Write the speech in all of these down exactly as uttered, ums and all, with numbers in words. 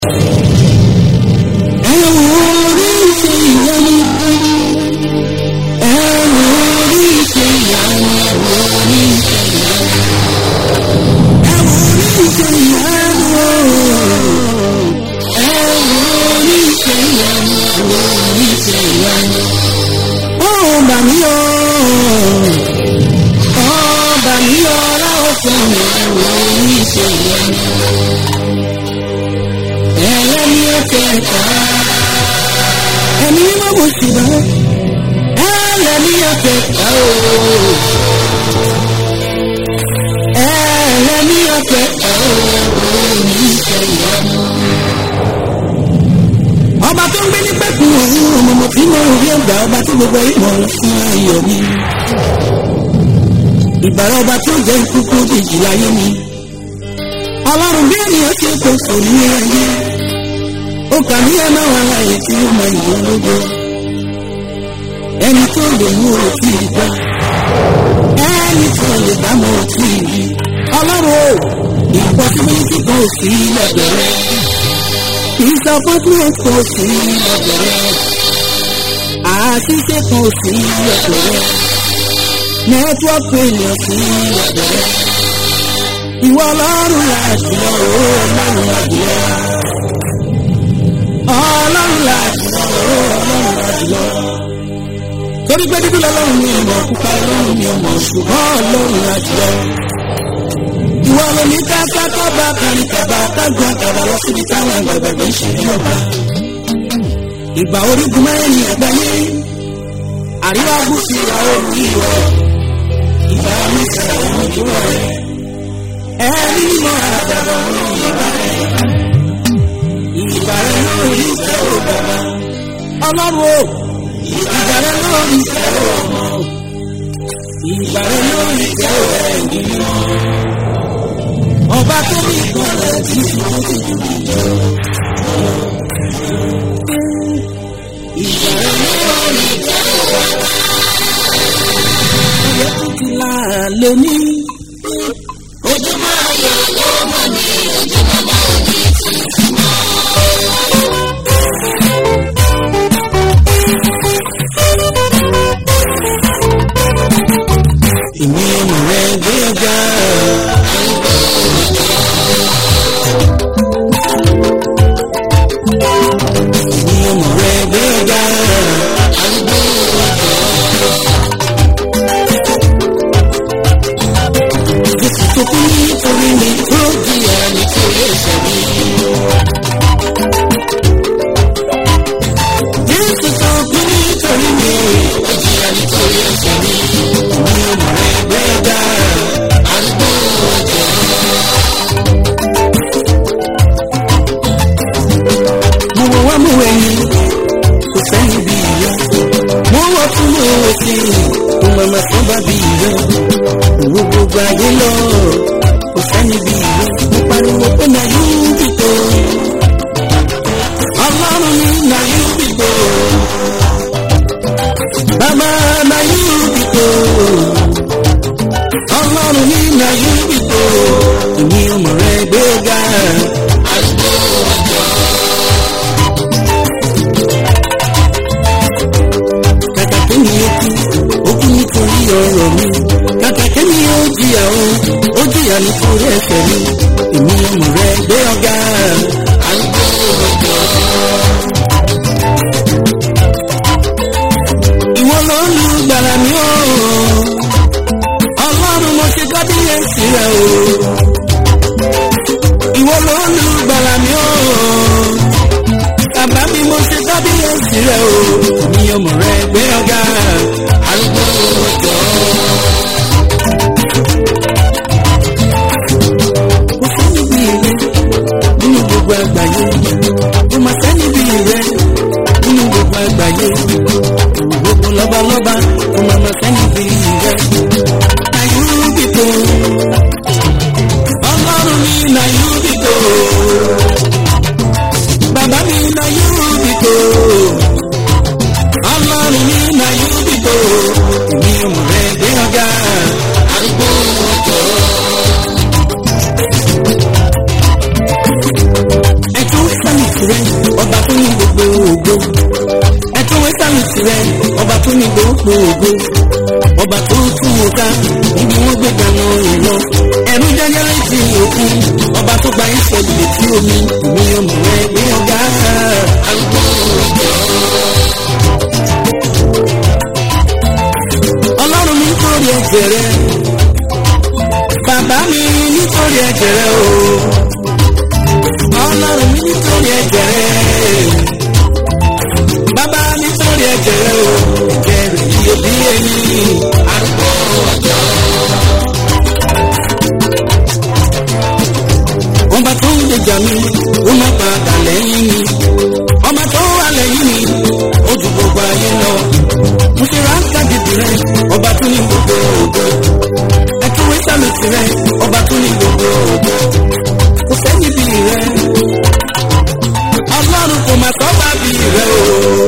ìbára ọba tó jẹ́ ìkúkú dèjì láyé mi ọlọ́run bí ènìyàn ti kò sò ní ayé ó kà ní ẹ̀mọ́ wọn láyé tí ó mọ ìwọ lógo ẹni tó lè mú òtí ìgbà ẹni tó lè bá mọ òtí ìlú ọlọ́run ó ìpọ́sibílítì kan ò sí lẹ́gbẹ̀rẹ́ disappointment kan ò sí lẹ́gbẹ̀rẹ́ àṣìṣe kan ò sí lẹ́gbẹ̀rẹ́ network failure sí lẹ́gbẹ̀rẹ́ ìwọ ọlọ́run láti lọ ọlọ́run láti lọ ọlọ́run láti lọ ọlọ́run láti lọ torí pé dídú lọ́lọ́run ní ìmọ̀ pupa ọlọ́run ní ọmọ ṣùgbọ́n ọlọ́run láti lọ ìwọ lóní káká kọ́ba kárí kàbá kágun àkàbà lọ síbi táwọn àgbàgbà ń ṣe ní ọba ìgbà orígun mẹ́rin àgbáyé àríwá gúúsù ìwà oòrùn ìwọ̀ ìgbà mẹ́ta àwọn ojú rẹ̀ ẹni mímọ́ àdàbọ̀ ọ̀run ìgbà rẹ̀ ìgbà rẹ̀ lórí ìfẹ́ ò bàbá ọlọ́run o ìgbà rẹ̀ lórí ìfẹ́ ò ọmọ ìgbà rẹ̀ lórí ìfẹ́ ò ẹ̀mí mímọ́ ọba tó ní ìgbọ́n rẹ̀ tí ìfún ti dùn ìjọ ìgbà rẹ̀ lórí ìfẹ́ ò bàbá ọjọ́ tó ti láàlẹ́ ní. Ojúmọ́ ayọ̀ ló mọ̀ ní ojúmọ́ máa ní tuntun mọ́. Ìmí ọmọ rẹ̀ gbé ọjà. Ìmí ọmọ rẹ̀ gbé ọjà. Jésù tó kú nítorí mi tó jìyà nítorí ẹ̀ṣẹ̀ mi. Jésù tó kú nítorí mi ó jìyà nítorí ẹ̀ṣẹ̀ mi. Mi ò mọ̀ rẹ̀ gbẹ́dá àdúgbò ọjọ́. Mo wọ wá mú ẹyin kò sẹ́yìn bí ìyá. Mo wọ tún mú owó sí i kò màmá sán bá bí ìyá. Owó gbogbo ayé lọ kò sẹ́ni bí ìwé mo pariwo pé na yóò bì tó ọlọ́run ní na yóò bì tó bàbá na yóò bì tó ọlọ́run ní na yóò bì tó èmi ọmọ rẹ gbé ga àdúgbò ọjọ́. Kàkà kí ni etí ó kú nítorí ọ̀rọ̀ mi kàkà kí ni ó jìyà o ó jìyà nítorí ẹ̀ṣẹ̀ mi èmi ọmọ rẹ gbé ọ̀gá àdúgbò ọjọ́. Ìwọ ló ń lu gbàrà mi o ọlọ́run mo ṣe kábíyèsí rẹ o ìwọ ló ń lu gbàrà mi o bàbá mi mo ṣe kábíyèsí rẹ o èmi ọmọ rẹ gbé ọ̀gá àdúgbò ọjọ́. Nínú gbogbo àgbáyé ó máa sẹ́ni bí rẹ̀ nínú gbogbo àgbáyé gbogbo lọ́balọ́ba ó máa máa sẹ́ni bí rẹ̀ nàìjíríbìtò ọlọ́run ní nàìjíríbìtò bàbá mi nàìjíríbìtò ọlọ́run ní nàìjíríbìtò èmi ọmọ rẹ̀ gbé ọ̀gá àdúgbò ọjọ́. Ẹ̀tún sẹ́ni èmi ò mọ̀ rẹ̀ gbé ọ̀gá arúgbó ọjọ́. ọlọ́run mi nítorí ẹ̀jẹ̀ rẹ̀ bàbá mi nítorí ẹ̀jẹ̀ rẹ̀ o ọlọ́run mi nítorí ẹ̀jẹ̀ rẹ̀ bàbá nítorí ẹ̀jẹ̀ rẹ̀ o ẹ̀jẹ̀ rẹ̀ yóò bí ẹni arúgbó ọjọ́. ọba tó ń gbèjà mi ó má padà lẹ́yìn mi ọba tó wà lẹ́yìn mi ó ju gbogbo ayé lọ mo ṣe ráńkà dìbì rẹ ọba tó ní gbogbo ògo ẹtúwé sálùtì rẹ ọba tó ní gbogbo ògo kò sẹ́yìn bí rẹ ọlọ́run kò má sọ́ba bí rẹ o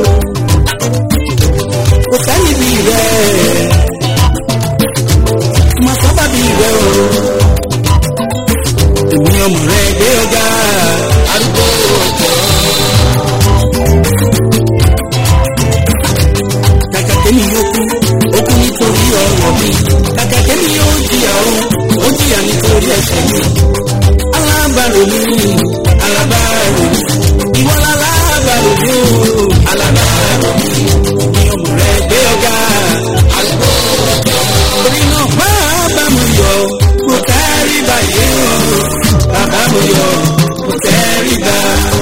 kò sẹ́yìn bí rẹ kò má sọ́ba bí rẹ o èmi ọmọ rẹ gbé ọgá arúgbó ọjọ́. kàkà tèmi yóò kú ó kú nítorí ọ̀rọ̀ mi kàkà tèmi yóò jìyà ó ó jìyà nítorí ẹ̀ṣẹ̀ mi. alábàárò mi alábàárò mi ìwọ lálábàárò mi ó alábàárò mi èmi ọmọ rẹ gbé ọgá arúgbó ọjọ́. orí náà máa bá mi yọ kò kárí báyìí o bàbá mo yọ kò tẹ́rí bá.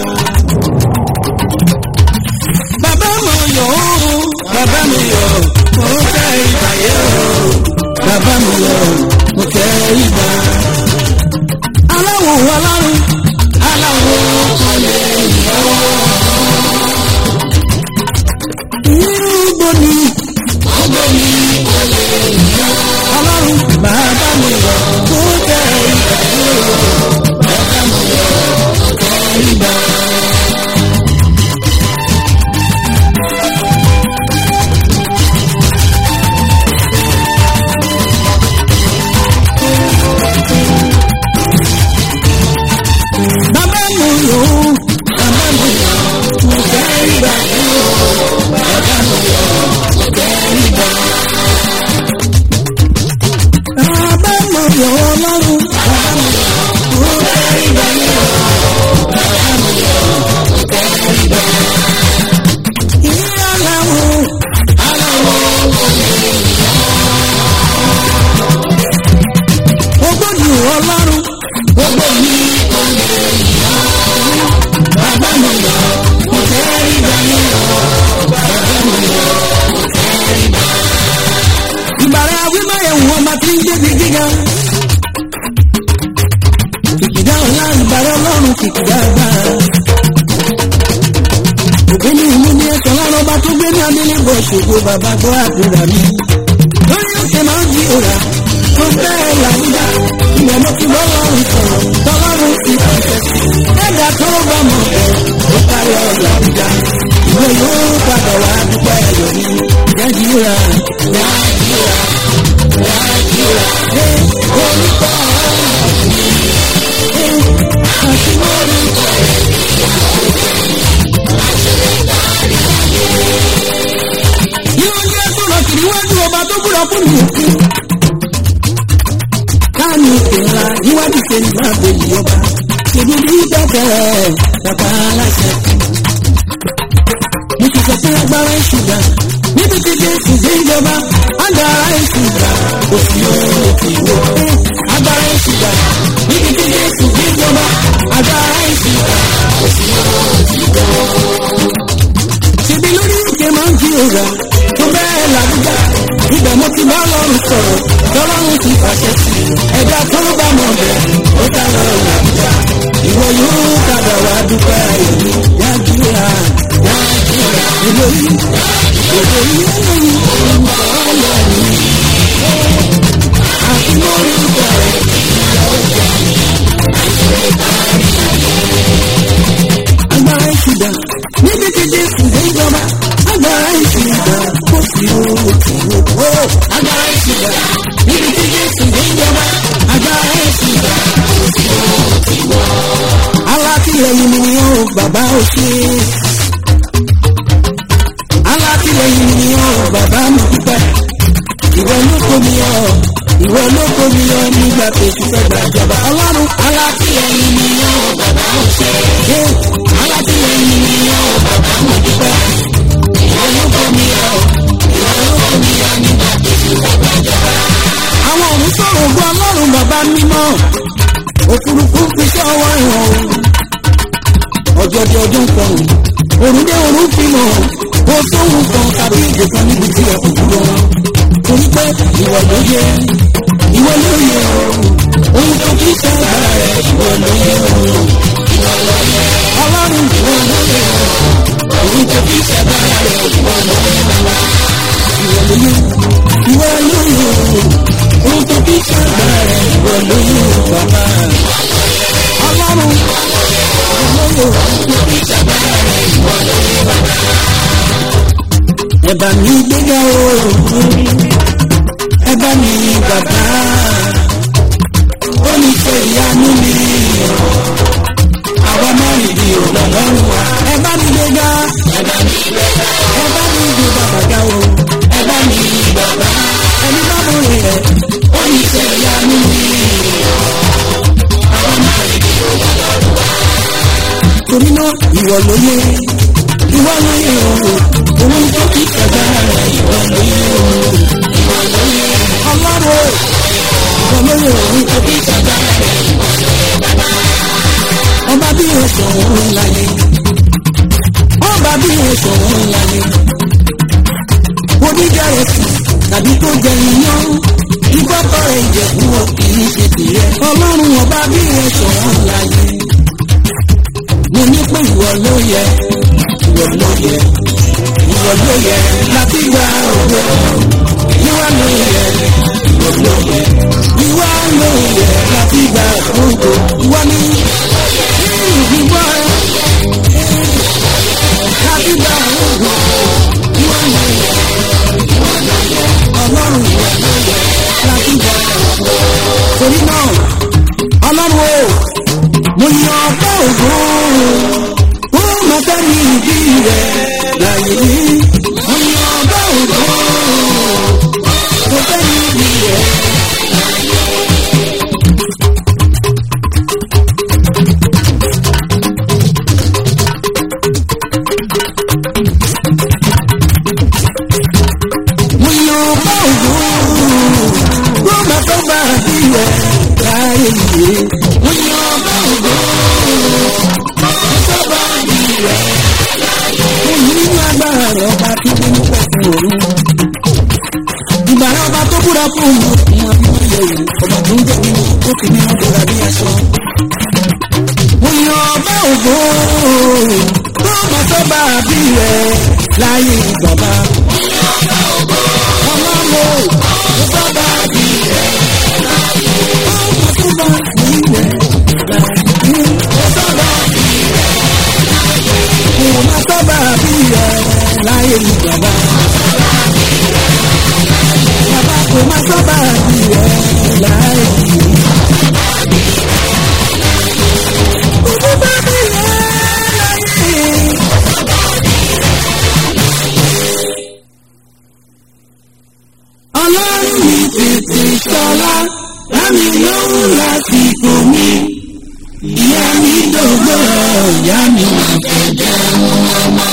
bàbá mo yọ ó bàbá mo yọ kò tẹ́rí bá yẹ ó bàbá mo yọ kò tẹ́rí bá. aláwọ̀ ọlọ́run aláwọ̀ kò lè yọ. irúgbó ni ọgbọ́n ni kò lè yọ. ọlọ́run bàbá mo yọ kò tẹ́rí bá yẹ ó. Ṣògo bàbá gbọ́ àdúrà mi. lórí òkè máa ń di òrà tó bẹ́ẹ̀ làwùjá. ìwọ̀n mo ti bọ́ lọ́rùn sọ̀rọ̀ tọ́lọ́run ti pàṣẹ. ẹ̀dá tó bá mọ̀ ẹ́ ó tayọ làwùjá. ìwé yóò padà wá dúpẹ́ ẹ̀yọ̀ mi. Nàìjíríà Nàìjíríà Nàìjíríà ẹ̀ orúkọ ọ̀rọ̀ mi. àti orúkọ rẹ̀ níwájú ọba tó búra fún mi. káàní ìpínlẹ̀ níwájú ìpínlẹ̀ náà bèyí ọba. ìlú bí bẹ́ẹ̀ bàbá aláṣẹ. mo ti sọ pé agbára ìṣúgbà níbi tí Jésù gbé ìjọba agbára ìṣúgbà kò sí ohun ètò ìwò. agbára ìṣúgbà níbi tí Jésù gbé ìjọba agbára ìṣúgbà kò sí ohun ètò ìwò. ṣèbí lórí òkè máa ń jí òrà tó bẹ́ẹ̀ làbújá ibẹ̀ mo ti bá lọ́rùn sọ̀rọ̀ tọ́lọ́run ti pàṣẹ sí ẹ̀dá tó bá mọ̀ bẹ́ẹ̀ ó dá lọ́rùn làbújá ìwọ yóò padà wá dúpẹ́ ayọ̀ mi Nàìjíríà Nàìjíríà èlò yìí èlò yìí lóyún orúkọ ọ̀yọ́ mi àti orúkọ rẹ̀ ìyá ọjà agbára ìṣúdà níbi tí Jésù dé ìjọba agbára ìṣúdà kò sí owó tí ó agbára ìṣúdà níbi tí Jésù dé ìjọba agbára ìṣúdà kò sí owó tí ó. alátìlẹyìn mi ni ó bàbá ò ṣe alátìlẹyìn mi ni ó bàbá mi dúpẹ́ ìwọ ló kó mi yọ ìwọ ló kó mi yọ nígbà tó ti fẹ́ gbàjọba ọlọ́run alátìlẹyìn mi ni ó bàbá ò ṣe. ọdẹ ọjọ́ kan òrùn dé òrùn fi mọ̀ ó sóhun kan tàbí ìdè kan níbi tí ẹ kò dúró wọn torí pé ìwọ ló yẹ ìwọ ló yẹ ohun tó fi ṣàgbára rẹ ìwọ ló yẹ ọlọ́run ìwọ ló yẹ ohun tó fi ṣàgbára rẹ ìwọ ló yẹ bàbá ìwọ ló yẹ ìwọ ló yẹ ohun tó fi ṣàgbára rẹ ìwọ ló yẹ bàbá ọlọ́run ìwọ ló yẹ ohun tó fi ṣàgbára rẹ ìwọ ló yẹ bàbá. Ẹ bá mi gbéga ooo ẹ bá mi bàbá ó ní ṣe ìyanu mi àwa máa ń di ọlọ́run wa ẹ bá mi gbéga ẹ bá mi gbéga ẹ bá mi gbé bàbá ga o ẹ bá mi bàbá ẹni bá mú rẹ ó ní ṣe ìyanu mi àwa máa ń di ọlọ́run wa. Torí náà ìwọ ló yẹ ìwọ ló yẹ o òun tó kí kẹ̀kẹ́ rẹ̀ ìwọ ló yẹ o ìwọ ló yẹ ọlọ́run ìwọ ló yẹ òun tó kí kẹ̀kẹ́ rẹ̀ ìwọ ló yẹ bàbá. Ọba bí oṣù òun láyé ọba bí oṣù òun láyé oníjà ẹ̀sìn tàbí tó jẹ iyán ìgbọ́tọ̀ rẹ̀ ìjẹ̀kú kì í ṣe tìrẹ ọlọ́run ọba bí oṣù òun láyé mo ní pé ìwọ ló yẹ ìwọ ló yẹ ìwọ ló yẹ láti gba òwe ìwọ ló yẹ ìwọ ló yẹ ìwọ ló yẹ láti gba ògo ìwọ ní ìwọ láti gba ògo ìwọ ló yẹ ìwọ ló yẹ ọlọ́run ìwọ ló yẹ láti gba ògo. Torí náà ọlọ́run o mo yan ọgbẹ́ ògo ó máa fẹ́ mi ìdí rẹ̀ láyé mo yan ọgbẹ́ ògo ó fẹ́ mi ìdí rẹ̀ láyé. Mo yan ọgbẹ́ ògo ó máa fẹ́ bá ìdí rẹ̀ láyé mo yan ọgbẹ́ ògo. Agbára rẹ̀ ọba tí ó ń pọ̀ fún òru. Ìgbàrá ọba tó búra fún òun ọmọ abíwọ́n yẹ òun ọba tó ń jẹ́ nínú ó fi ní ọjọ́ bí aṣọ. Mo yan ọba ògo tó mọ sọ́ba àbí rẹ̀ láyé bàbá. Ọmọ mo mo sọ́ba àbí rẹ̀ láyé. Ọmọ sọ́ba àbí rẹ̀ láyé. Mo sọ́ba àbí rẹ̀ láyé. Mo máa sọ́ba àbí rẹ̀ láyé ní bàbá. Bàbá kò má sọ́ba àbí rẹ̀ láyé. Kò bá bí rẹ̀ láyé. Ọlọ́run mi tètè sọlá lámì lóhùn lásìkò mi. Ìyá mi dògbò ìyá mi wà kẹ̀kẹ́ wọn ọmọ.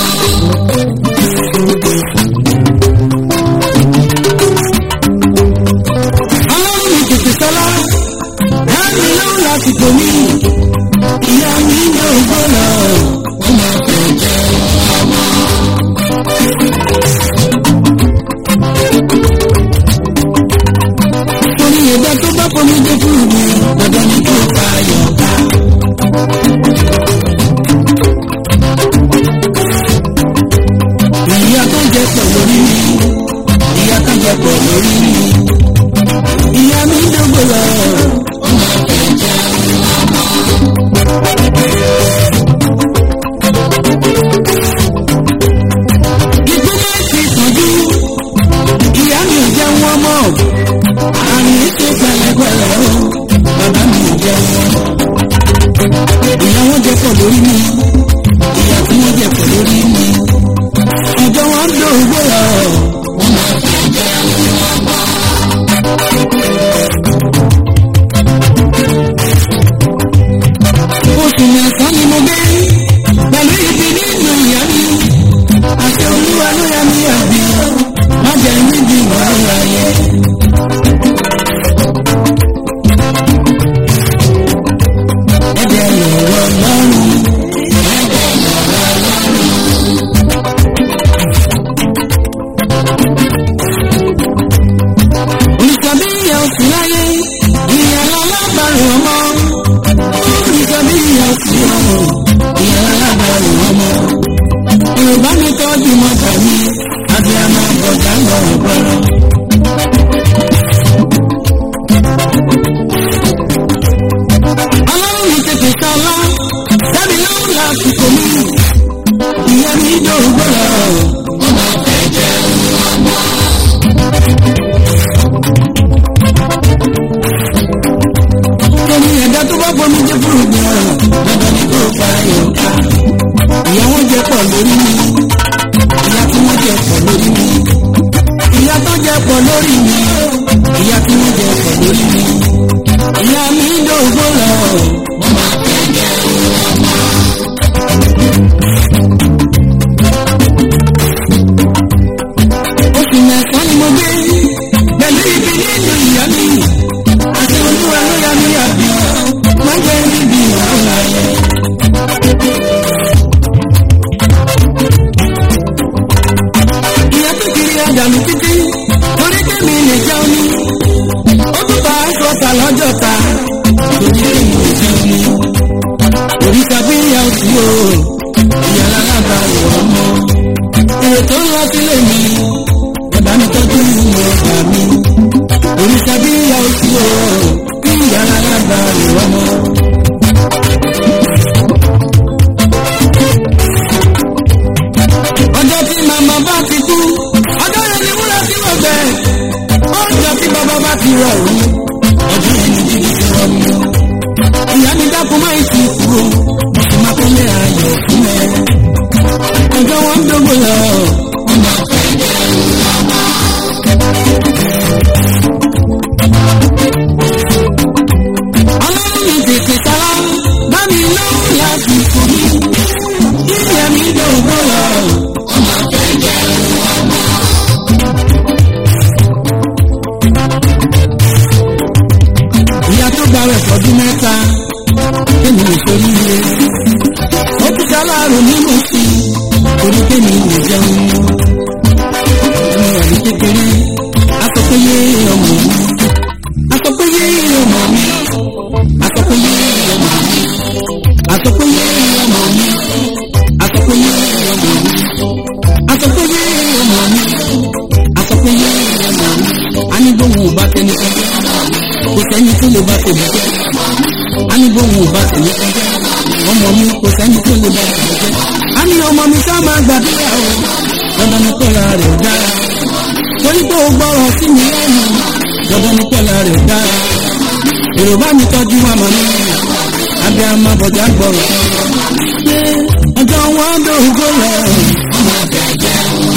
torí pé mi lè jẹun mi ò ní kékeré asọpéyé ọmọ mi asọpéyé ọmọ mi asọpéyé ọmọ mi asọpéyé ọmọ mi asọpéyé ọmọ mi asọpéyé ọmọ mi asọpéyé ọmọ mi anigbóhùn ò bá tẹni kan jẹ́ kò sẹ́ni tó lè bá tèmi jẹ́ anigbóhùn ò bá tèmi kan jẹ́ ọmọ mi kò sẹ́ni tó lè bá tèmi jẹ́ ani ọmọ mi sá máa gbàdúrà o dandan ní kọ́lá rẹ̀ dára torí pé o gbọ́rọ̀ sí mi lẹ́nu dandan ní kọ́lá rẹ̀ dára èrò bá mi tọ́jú àmọ́ mi abẹ́ àmọ́ bọ̀dá gbọ́rọ̀ ṣé ọjọ́ wọn dògbò lọ ọmọ jẹjẹ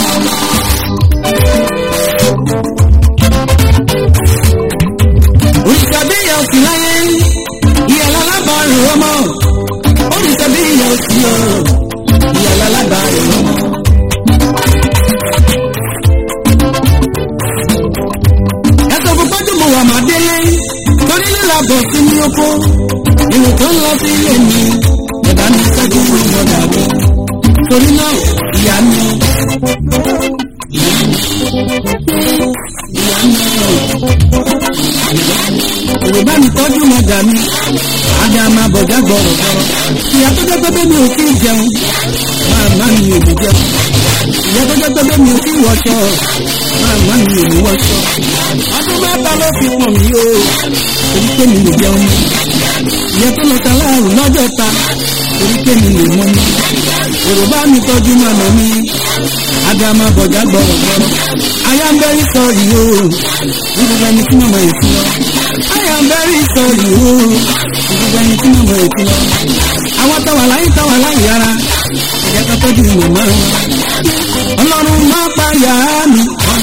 òrìṣàbí ìyá òsì láyé ìyá lálábàárò ọmọ òrìṣàbí ìyá òsì o ìyá lálábàárò ọmọ. ẹ̀sọ́ fún pọ́jú mo wà má délé torí lílà bọ̀ sí ní oko ìlú tó ń lọ sí ilé mi ẹ̀dá mi sẹ́jú ìyọ̀dà mi torí náà ìyá mi ìyá mi ìyá mi yorùbá mi tọ́jú mọ̀gà mi àbí a máa bọ̀gá gbọ̀rọ̀ gbọ̀rọ̀ ìyá tó jẹ́ pé mi ò sí jẹun máa má mi ò ní jẹun ìyá tó jẹ́ pé mi ò sí wọṣọ máa má mi ò ní wọṣọ ọdún mẹ́ta ló fi pọ̀ mí o torí pé mi lè jẹun mi ìyá tó lọ sàláàrù lọ́jọ́ ta torí pé mi lè mọ́ mi yorùbá mi tọ́jú mọ̀nà mi àbí a máa bọ̀gá gbọ̀rọ̀ gbọ̀rọ̀ I am very sorry o gbogbo ẹni tí mọ̀mọ́ èsì lọ I am very sorry o gbogbo ẹni tí mọ̀mọ́ èsì lọ àwọn táwa láyé táwa láyé ara ẹ̀jẹ̀ ká tọ́jú mọ̀mọ́ wọn ọlọ́run má pa yàrá mi.